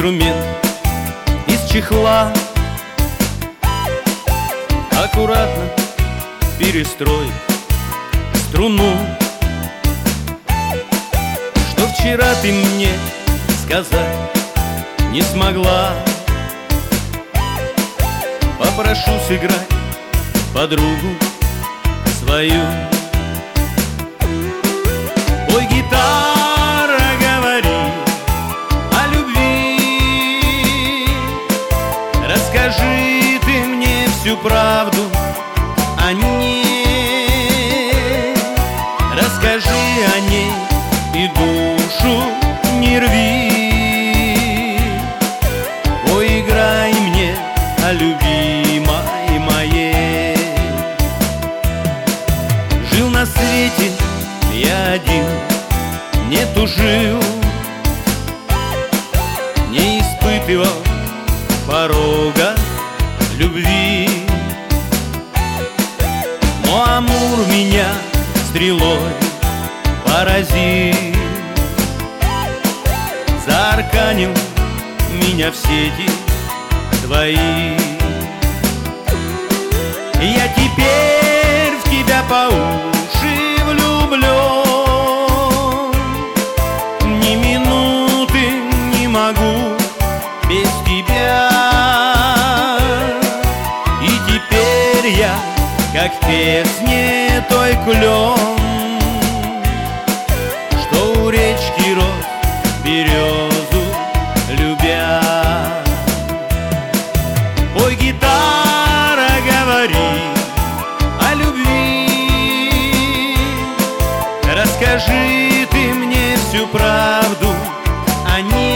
инструмент из чехла, аккуратно перестрой струну. Что вчера ты мне сказать не смогла, попрошу сыграть подругу свою. Ой, гитара, говори о любви, расскажи ты мне всю правду о ней, расскажи о ней и душу не рви. Ой, играй мне о любимой моей. Жил на свете я один, не тужил, не испытывал порога любви. Но Амур меня стрелой поразил, заарканил меня в сети твои. Я теперь в тебя по уши влюблен, ни минуты не могу без тебя. И теперь я, как в песне той, клен, что у речки рос березу любя. Ой, гитара, говори о любви, расскажи ты мне всю правду о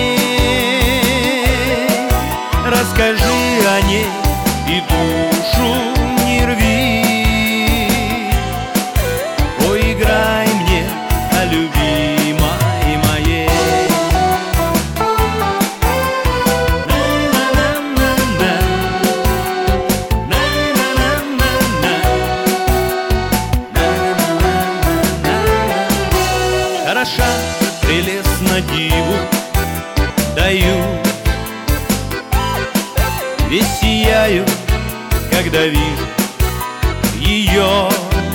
ней, расскажи о ней и душу не рви. Ой, играй мне о любимой моей. Хороша, прелестна диву даю, весь сияю, когда вижу ее.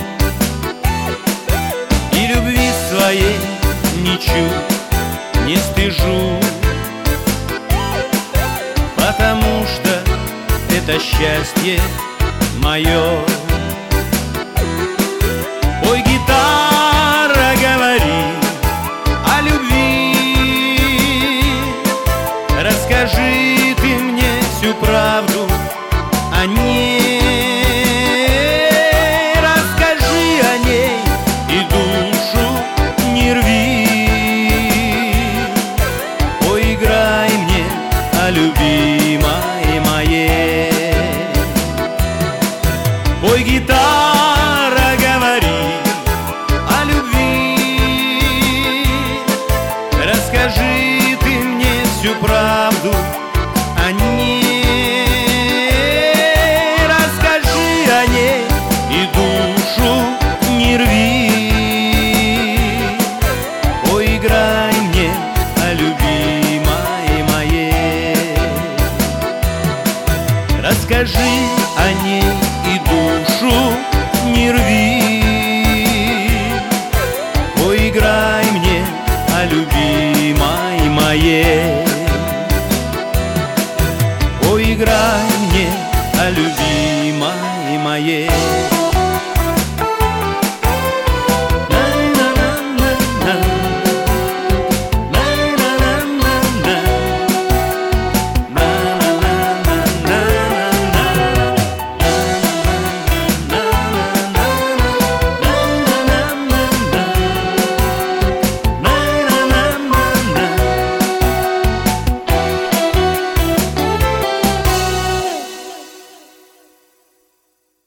И любви своей ничуть не стыжу, потому что это счастье мое. Ой, гитара, говори о любви, расскажи ты мне всю правду о ней, расскажи о ней и душу не рви. Ой, играй мне о любимой моей. Ой, гитара, говори о любви, расскажи ты мне всю правду о ней, расскажи о ней и душу не рви. Ой, играй мне о любимой моей, расскажи о ней и душу не рви. Ой, играй мне о любимой моей. Ой, играй мне о любимой моей.